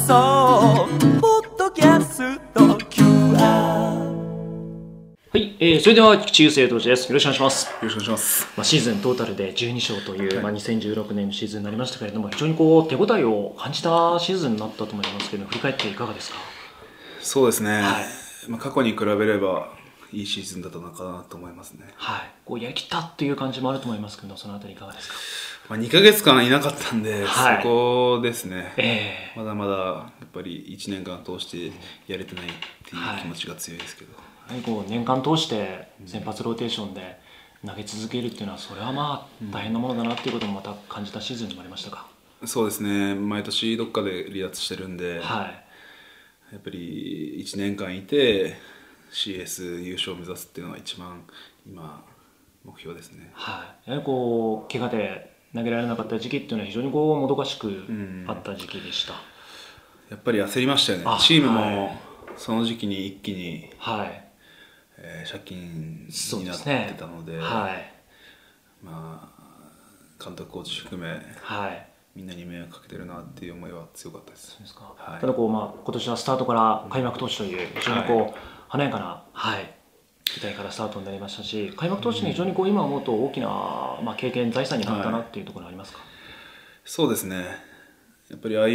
送ポッドキャスト QR。 はい、それでは菊池雄星投手です。よろしくお願いします。 よろしくお願いします。 シーズントータルで12勝という、2016年のシーズンになりましたけれども、非常にこう手応えを感じたシーズンになったと思いますけど、振り返っていかがですか？ そうですね、 はい、 過去に比べればいいシーズンだったのかなと思いますね。 はい、こうやりきったっていう感じもあると思いますけど、そのあたりいかがですか 2ヶ月間いなかったんで、 はい、 そこですね、まだまだやっぱり1年間通してやれてないっていう気持ちが強いですけど、 こう年間通して先発ローテーションで投げ続けるっていうのは、それはまあ大変なものだなっていうこともまた感じたシーズンにもありましたか？ そうですね、毎年どっかで離脱してるんで、 はい、 やっぱり1年間いて CS 優勝を目指すっていうのが一番今目標ですね。 はい、やはりこう怪我で投げられなかった時期っていうのは非常にこうもどかしくあった時期でした。 やっぱり焦りましたよね。チームもその時期に一気に、借金になってたので、監督コーチ含め、みんなに迷惑かけてるなっていう思いは強かったです。 そうですか。ただこう、今年はスタートから開幕投手という非常にこう、華やかな、期待からスタートになりましたし、開幕投手に非常にこう今思うと大きな、経験財産になったなっていうところありますか？ そうですね、やっぱりああいう、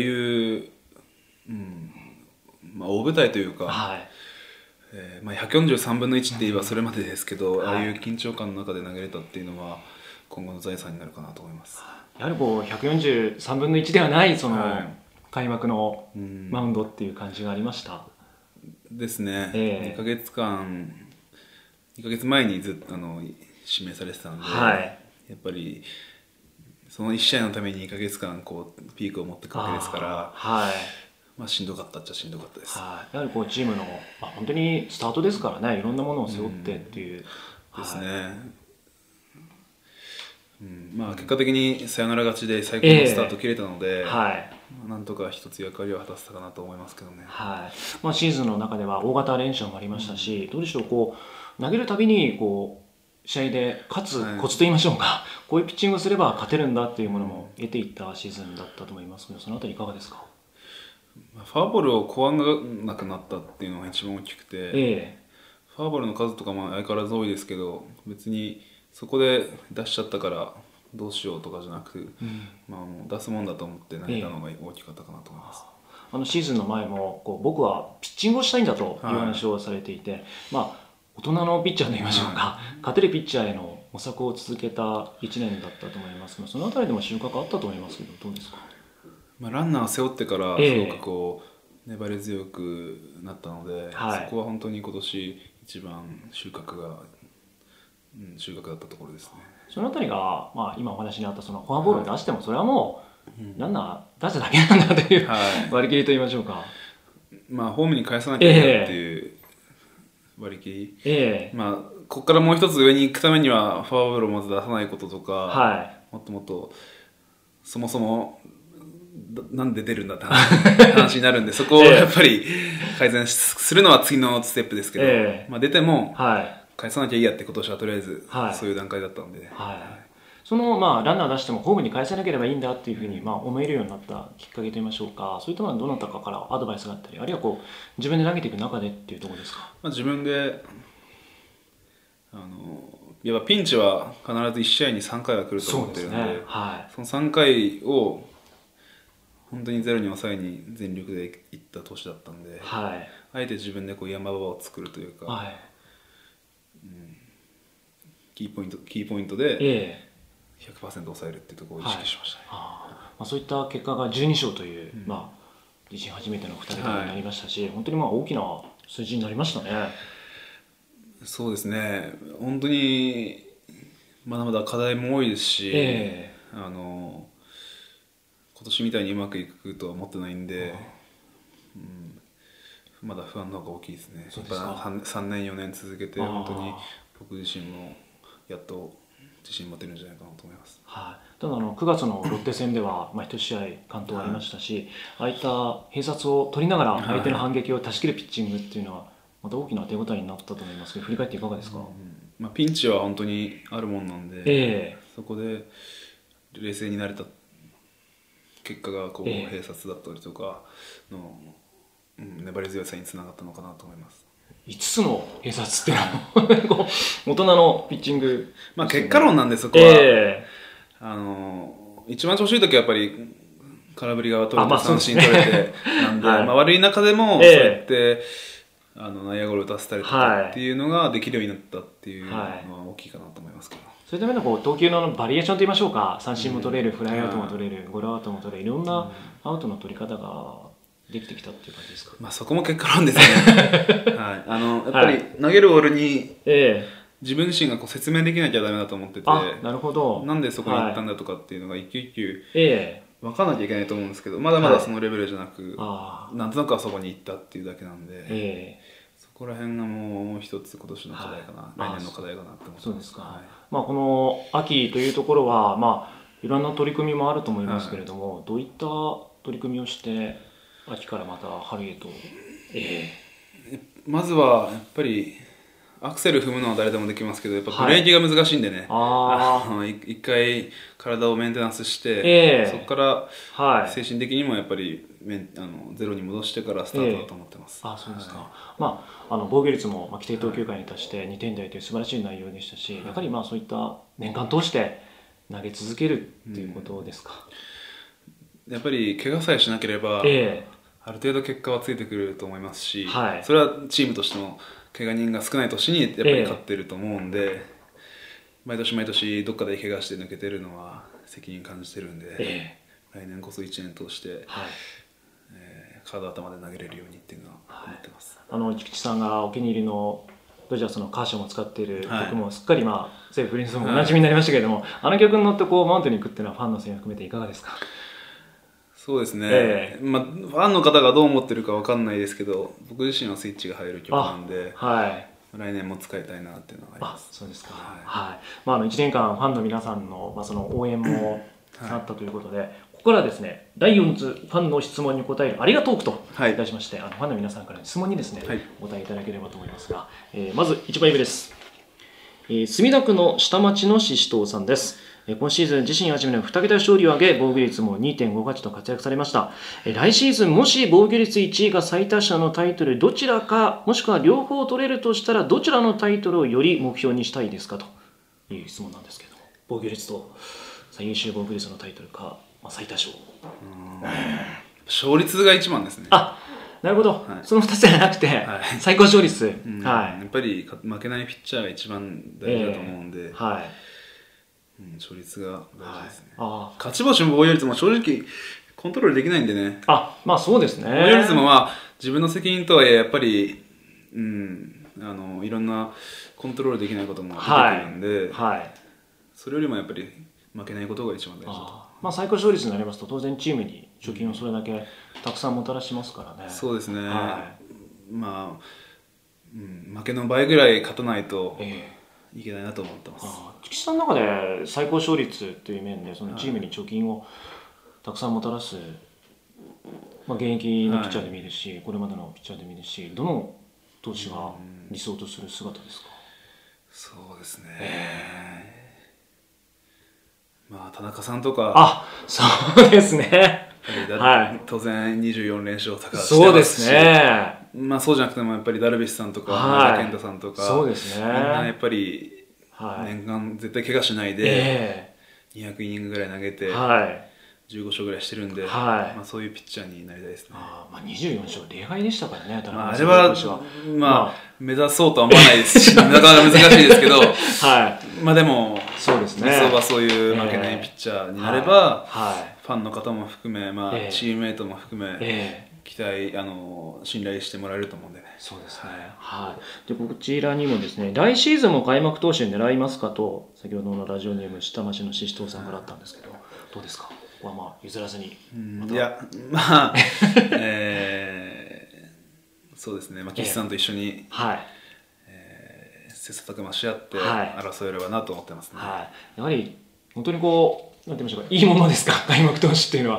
大舞台というか、143分の1って言えばそれまでですけど、ああいう緊張感の中で投げれたっていうのは今後の財産になるかなと思います。 やはりこう143分の1ではないその開幕のマウンドっていう感じがありましたですね。2ヶ月前にずっと指名されてたので、やっぱりその1試合のために2ヶ月間こうピークを持っていくわけですから、しんどかったっちゃしんどかったです。 やはりこうチームの、本当にスタートですからね、いろんなものを背負ってっていう、 ですね。結果的にサヨナラ勝ちで最高のスタート切れたので、なんとか一つ役割を果たせたかなと思いますけどね。 シーズンの中では大型連勝もありましたし、どうでしょう、こう投げるたびにこう試合で勝つコツといいましょうか、こういうピッチングをすれば勝てるんだっていうものも得ていったシーズンだったと思いますけど、そのあたりいかがですか？ フォアボールを怖がらなくなったっていうのが一番大きくて、フォアボールの数とかも相変わらず多いですけど、別にそこで出しちゃったからどうしようとかじゃなく、もう出すもんだと思って投げたのが大きかったかなと思います。 シーズンの前もこう僕はピッチングをしたいんだという話をされていて、大人のピッチャーといいましょうか、勝てるピッチャーへの模索を続けた1年だったと思いますが、そのあたりでも収穫あったと思いますけど、どうですか？ ランナーを背負ってからすごくこう粘り強くなったので、そこは本当に今年一番収穫だったところですね。 そのあたりが、今お話にあったそのフォアボールを出してもそれはもう、ランナー出しただけなんだという、割り切りと言いましょうか、 ホームに返さなきゃいけないっていう割り切り、ここからもう一つ上に行くためにはフォアボールをまず出さないこととか、もっともっとそもそもなんで出るんだって話になるんで、そこをやっぱり改善するのは次のステップですけど、出ても返さなきゃいいやって今年はとりあえずそういう段階だったので、 そのランナー出してもホームに返さなければいいんだっていうふうに思えるようになったきっかけといいましょうか、そういったのはどなたかからアドバイスがあったり、あるいはこう自分で投げていく中でっていうところですか？ 自分でやっぱピンチは必ず1試合に3回は来ると思ってるので、その3回を本当にゼロに抑えに全力でいった年だったんで、あえて自分でこう山場を作るというか、キーポイントで 100% 抑えるっていうところを意識しましたね。 そういった結果が12勝という、自身初めての2桁になりましたし、本当に大きな数字になりましたね。 そうですね、本当にまだまだ課題も多いですし、今年みたいにうまくいくとは思ってないんで、まだ不安の方が大きいですね。やっぱ3年4年続けて本当に僕自身もやっと自信持てるんじゃないかなと思います。 ただ9月のロッテ戦では1試合完投ありましたし、ああいった併殺を取りながら相手の反撃を断ち切るピッチングっていうのはまた大きな手応えになったと思いますけど、振り返っていかがですか？ ピンチは本当にあるもんなんで、そこで冷静になれた結果がこう併殺だったりとかの、粘り強さにつながったのかなと思います。 5つの併殺っていうのは大人のピッチング、 まあ結果論なんでそこは、一番調子いい時はやっぱり空振りが取れて三振取れてなんで、悪い中でもそうやって内野ゴロ打たせたりとかっていうのができるようになったっていうのは大きいかなと思いますけど、 そういうためのこう投球のバリエーションといいましょうか、三振も取れる、フライアウトも取れる、ゴロアウトも取れる、いろんなアウトの取り方ができてきたっていう感じですか。 まあそこも結果論ですね。はい、やっぱり投げるボールに自分自身がこう説明できなきゃダメだと思ってて、 なるほど、 なんでそこに行ったんだとかっていうのが一球一球分かんなきゃいけないと思うんですけど、まだまだそのレベルじゃなく、なんとなくあそこに行ったっていうだけなんで、そこら辺がもう一つ今年の課題かな、来年の課題かなって思ってます。 そうですか。まあこの秋というところは、まあいろんな取り組みもあると思いますけれども、どういった取り組みをして秋からまた春へと。 まずはやっぱりアクセル踏むのは誰でもできますけど、やっぱブレーキが難しいんでね、一回体をメンテナンスして、そこから精神的にもやっぱりゼロに戻してからスタートだと思ってます。 そうですか。まあ防御率も規定投球回に達して2点台という素晴らしい内容でしたし、やはりまあそういった年間通して投げ続けるっていうことですか。 やっぱり怪我さえしなければ、ある程度結果はついてくると思いますし、それはチームとしても怪我人が少ない年にやっぱり勝ってると思うんで、毎年毎年どっかで怪我して抜けてるのは責任感じてるんで、来年こそ1年通して、体頭で投げれるようにっていうのは思ってます。 菊池さんがお気に入りのドジャースのカーションを使っている曲もすっかり西武プリンスもおなじみになりましたけれども、あの曲に乗ってこうマウンドに行くっていうのはファンの声援を含めていかがですか。 そうですね、ファンの方がどう思ってるかわかんないですけど、僕自身はスイッチが入る曲なんで、来年も使いたいなっていうのがあります。 そうですか。1年間ファンの皆さんのその応援もあったということで、ここからですね、第4通ファンの質問に答えるありがトークと題しまして、ファンの皆さんからの質問にですね、お答えいただければと思いますが、まず1枚目です。墨田区の下町のししとうさんです。今シーズン自身初めの2桁勝利を挙げ、防御率も 2.58 と活躍されました。来シーズンもし防御率1位が最多勝のタイトルどちらか、もしくは両方取れるとしたらどちらのタイトルをより目標にしたいですかという質問なんですけれども、防御率と最優秀防御率のタイトルか、最多勝。 勝率が一番ですね。 なるほど、その2つじゃなくて、最高勝率、 やっぱり負けないピッチャーが一番大事だと思うんで、勝率が大事ですね。勝ち星も防御率も正直コントロールできないんでね。 そうですね。 防御率も自分の責任とはいえやっぱり、いろんなコントロールできないことも出てくるんで、それよりもやっぱり負けないことが一番大事だと。 最高勝率になりますと当然チームに貯金をそれだけたくさんもたらしますからね。 そうですね。負けの倍ぐらい勝たないといけないなと思ってます。 菊池さんの中で最高勝率という面でそのチームに貯金をたくさんもたらす、現役のピッチャーでもいいですし、これまでのピッチャーでもいいですし、どの投手が理想とする姿ですか。 そうですね。田中さんとか。 そうですね。 当然24連勝とかしてますし。 そうですね。 そうじゃなくてもやっぱりダルビッシュさんとか前田健太さんとか、 そうですね。 みんなやっぱり年間絶対怪我しないで200イニングぐらい投げて15勝ぐらいしてるんで、そういうピッチャーになりたいですね。 24勝例外でしたからね。 あれは目指そうとは思わないですし、なかなか難しいですけど、でもそうですね。 理想はそういう負けないピッチャーになれば、ファンの方も含め、チームメイトも含め、期待信頼してもらえると思うんでね。 そうですね。でこちらにもですね、来シーズンも開幕投手狙いますかと先ほどのラジオネーム下町のししとうさんからあったんですけど、どうですか。ここは譲らずに。 いやそうですね。岸さんと一緒に切磋琢磨し合って争えればなと思ってますね。 やはり本当になんて言いましょうか、いいものですか、開幕投手っていうのは。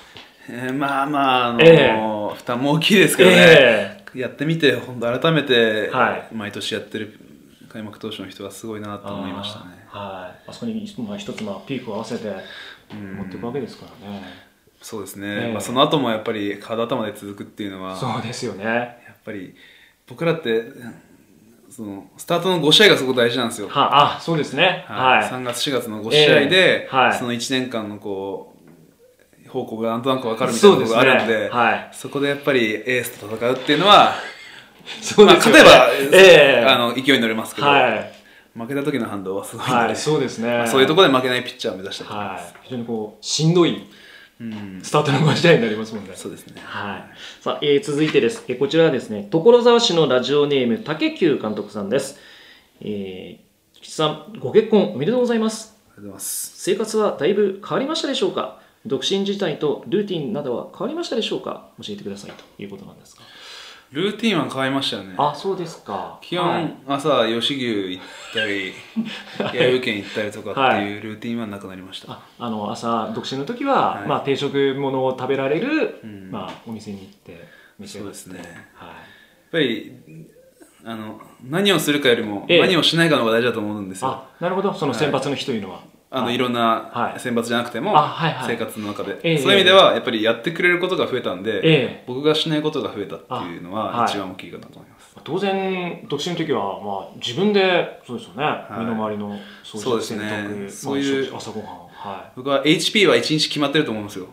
負担も大きいですけどね、やってみて本当改めて毎年やってる開幕投手の人はすごいなと思いましたね。 あそこに一つピークを合わせて持っていくわけですからね。 そうですね、その後もやっぱり体頭で続くっていうのはそうですよね。 やっぱり僕らってそのスタートの5試合がすごく大事なんですよ。 そうですね、 3月4月の5試合で、その1年間のこう方向がなんとなく分かるみたいなことがあるんで、そこでやっぱりエースと戦うっていうのは勝てば、勢いに乗れますけど、負けた時の反動はすごいので、そうですね、そういうところで負けないピッチャーを目指したいと思います。 非常にこうしんどいスタートの5試合になりますもんね。 そうですね。 さあ、続いてです。こちらはですね、所沢市のラジオネーム竹久監督さんです。菊池さん、ご結婚おめでとうございます。 ありがとうございます。 生活はだいぶ変わりましたでしょうか。独身自体とルーティンなどは変わりましたでしょうか。教えてくださいということなんですが。 ルーティンは変わりましたよね。 そうですか。 基本、朝吉牛行ったり弥生県行ったりとかっていうルーティンはなくなりました。 朝独身の時は、定食物を食べられる、お店に行って召し上がって。そうですね。やっぱり何をするかよりも何をしないかの方が大事だと思うんですよ。 なるほど。その選抜の日というのは。 いろんな選抜じゃなくても生活の中で、そういう意味ではやっぱりやってくれることが増えたんで、僕がしないことが増えたっていうのは一番大きいかなと思います。 当然独身の時は自分でそうですよね、身の回りの掃除、洗濯、そういう朝ごはん、 僕は HP は1日決まってると思うんですよ。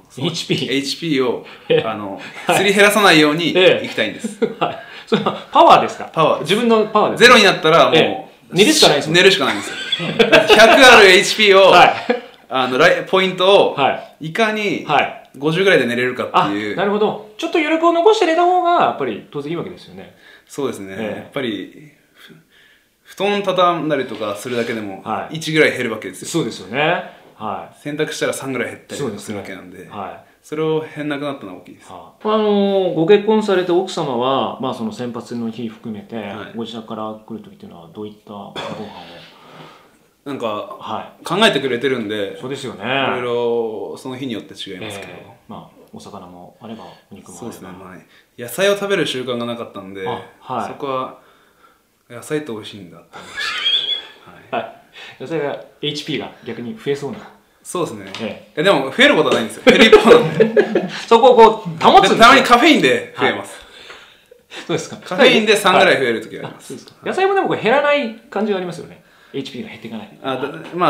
HP をすり減らさないようにいきたいんです。 それはパワーですか？パワー、自分のパワーです。 ゼロになったらもう寝るしかないんですよ。 寝るしかないんですよ。100ある HP を、ポイントを、いかに50ぐらいで寝れるかっていう。 なるほど。ちょっと余力を残して寝た方が、やっぱり当然いいわけですよね。 そうですね。やっぱり、布団畳んだりとかするだけでも、1ぐらい減るわけですよ。 そうですよね。 洗濯したら3ぐらい減ったりするわけなんで、それを減らなくなったのが大きいです。 ご結婚されて奥様は、その先発の日含めて、ご自宅から来る時っていうのはどういったご飯をなんか、考えてくれてるんで、 そうですよね。いろいろその日によって違いますけど、 お魚もあればお肉もあれば、そうですね。 野菜を食べる習慣がなかったんで、そこは野菜って美味しいんだって思いました。 野菜が HP が逆に増えそうな。 そうですね。でも増えることはないんですよ。減る一方なんで。 そこをこう保つんですよ。 たまにカフェインで増えます。 そうですか。 カフェインで3ぐらい増える時があります。 野菜もでもこれ減らない感じがありますよね。HP が減っていかない。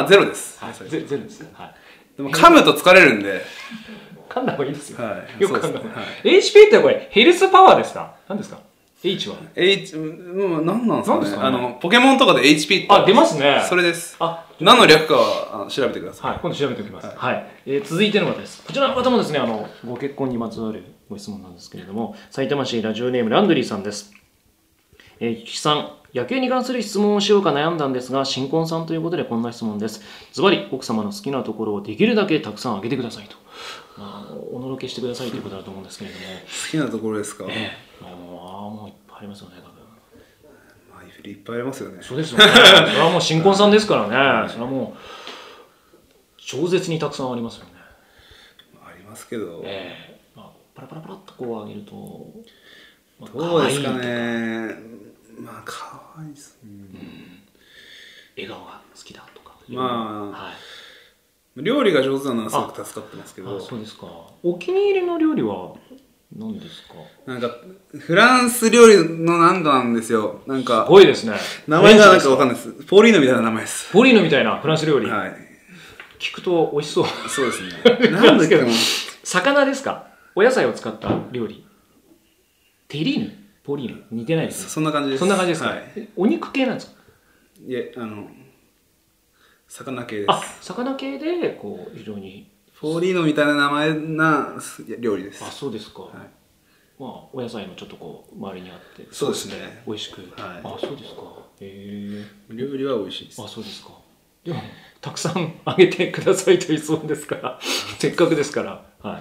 ゼロです。 ゼロです。 でも噛むと疲れるんで。 噛んだ方がいいですよ。よく噛んだ方がいい。HP ってこれヘルスパワーですか？何ですか？H は何なんですかね。ポケモンとかで HP って出ますね。 それです。何の略かは調べてください。 今度調べておきます。続いての方です。こちらの方もですね、ご結婚にまつわるご質問なんですけれども、埼玉市ラジオネームランドリーさんです。菊池さん、野球に関する質問をしようか悩んだんですが、新婚さんということでこんな質問です。ズバリ奥様の好きなところをできるだけたくさん挙げてくださいと。おのろけしてくださいということだと思うんですけれども。 好きなところですか？ もういっぱいありますよね、多分。 いっぱいありますよね。 そうですよね。それはもう新婚さんですからね。それはもう超絶にたくさんありますよね。 ありますけど。 パラパラパラっとこう上げると、 どうですかね。可愛いですね。 笑顔が好きだとか。 料理が上手なのはすごく助かってますけど。 そうですか。お気に入りの料理は何ですか？ なんかフランス料理のなんかなんですよ。なんかすごいですね。 名前がなんかわかんないです。ポーリーノみたいな名前です。 ポーリーノみたいなフランス料理。聞くと美味しそう。 そうですね。なんですけど、 魚ですか？お野菜を使った料理。テリーヌ、ポーリーノ似てないですね。 そんな感じです。 そんな感じですか？お肉系なんですか？ いえ、魚系です。 魚系でこう非常にポーリーノみたいな名前な料理です。 そうですか。お野菜もちょっとこう周りにあって、 そうですね。 美味しく。そうですか。 料理は美味しいです。 そうですか。でもたくさんあげてくださいと言いそうですから、せっかくですから。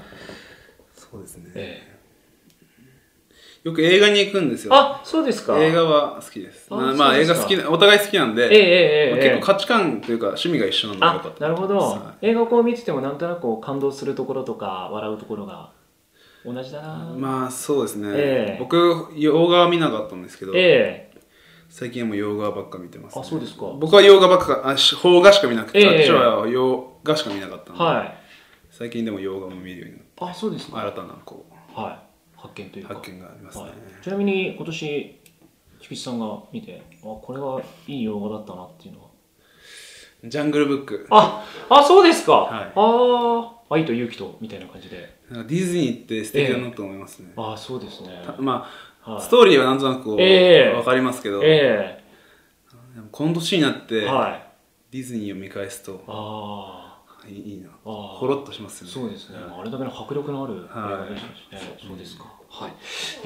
そうですね。よく映画に行くんですよ。 そうですか。 映画は好きです。映画好き、お互い好きなんで、結構価値観というか趣味が一緒なんでよかった。 なるほど。映画をこう見ててもなんとなくこう感動するところとか笑うところが同じだな。 そうですね。僕洋画は見なかったんですけど、最近はもう洋画ばっか見てます。 そうですか。 僕は洋画ばっか邦画しか見なくて、あっちは洋画しか見なかったんで。 最近でも洋画も見るようになって、 あ、そうですか。 新たなこう、 はい、発見というか発見がありますね。 ちなみに今年菊池さんが見て、これはいい洋画だったなっていうのは。 ジャングルブック。 そうですか。 はい。 愛と勇気とみたいな感じで。 ディズニーって素敵だなと思いますね。 そうですね。 ストーリーはなんとなく分かりますけど、この年になってディズニーを見返すと、いいな、ほろっとしますよね。 そうですね。あれだけの迫力のある映画でしたしね。そうですか。はい。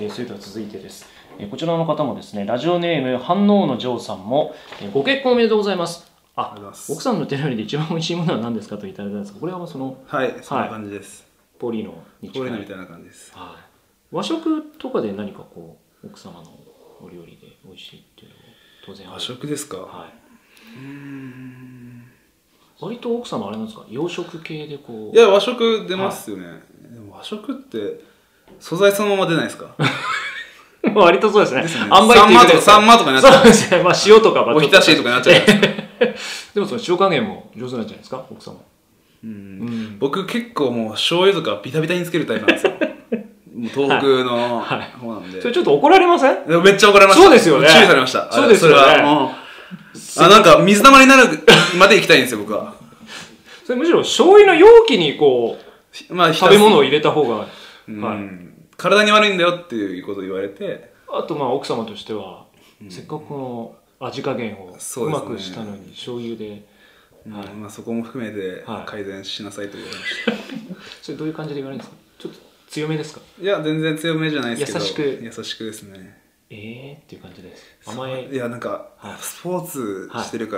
それでは続いてです。こちらの方もですね、ラジオネーム反応のジョーさんも、ご結婚おめでとうございます。奥さんの手料理で一番美味しいものは何ですかといただいたんですが、これはその、 はい、そんな感じです。 ポーリーノに近い。 ポーリーノみたいな感じです。 和食とかで何かこう奥様のお料理で美味しいっていうのは当然ある。 和食ですか。 はい。割と奥様あれなんですか、洋食系でこう。 いや、和食出ますよね。でも和食って素材そのまま出ないですか。 割とそうですね。 サンマとかになっちゃう。 そうですね。塩とかおひたしとかになっちゃうじゃないですか。 でもその塩加減も上手なんじゃないですか、奥様。 僕結構もう醤油とかビタビタにつけるタイプなんですよ。もう東北の方なんで。 それちょっと怒られません？ めっちゃ怒られました。 そうですよね。 注意されました。 そうですよね。 それはもうなんか水玉になるまで行きたいんですよ、僕は。 それむしろ醤油の容器にこう食べ物を入れた方が体に悪いんだよっていうことを言われて、 あと奥様としてはせっかくこの味加減をうまくしたのに醤油で、 そこも含めて改善しなさいと言われました。 それどういう感じで言われるんですか？ちょっと強めですか？ いや、全然強めじゃないですけど、 優しくですね。 っていう感じです。甘い。 いや、なんかスポーツしてるから、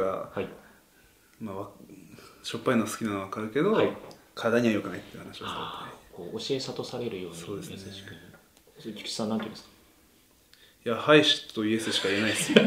しょっぱいの好きなのは分かるけど、体には良くないって話をされて、教え諭されるように優しく。菊池さんなんて言うんですか？ いや、はいとイエスしか言えないですよ。 はい、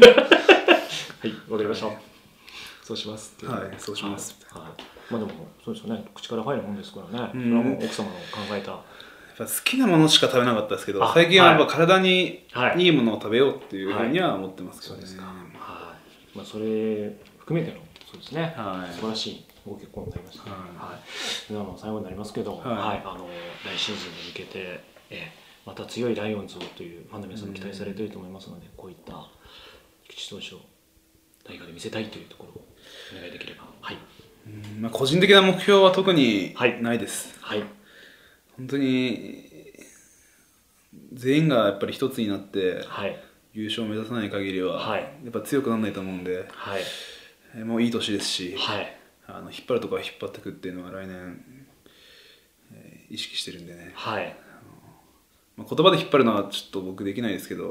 わかりました。そうします。 はい、そうします。 でもそうですよね。口から入るもんですからね。それはもう奥様の考えた。 好きなものしか食べなかったですけど、最近はやっぱ体にいいものを食べようっていうふうには思ってますけどね。 そうですか。それ含めてのそうですね。素晴らしいご結婚になりました。最後になりますけど、来シーズンに向けてまた強いライオンズをというファンの皆さんも期待されていると思いますので、こういった菊池投手を大河で見せたいというところをお願いできれば。 個人的な目標は特にないです。本当に全員がやっぱり一つになって優勝を目指さない限りはやっぱ強くならないと思うんで、もういい年ですし、引っ張るところは引っ張っていくっていうのは来年意識してるんでね。言葉で引っ張るのはちょっと僕できないですけど、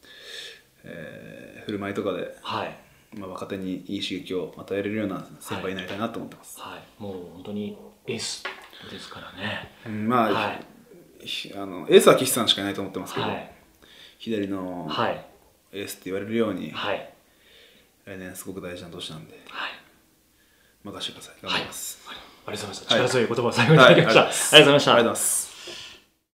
振る舞いとかで若手にいい刺激を与えれるような先輩になりたいなと思ってます。 もう本当にエースですからね。 エースは岸さんしかいないと思ってますけど、左のエースって言われるように来年すごく大事な年なんで任せてください。頑張ります。 ありがとうございました。力強い言葉を最後にいただきました。ありがとうございました。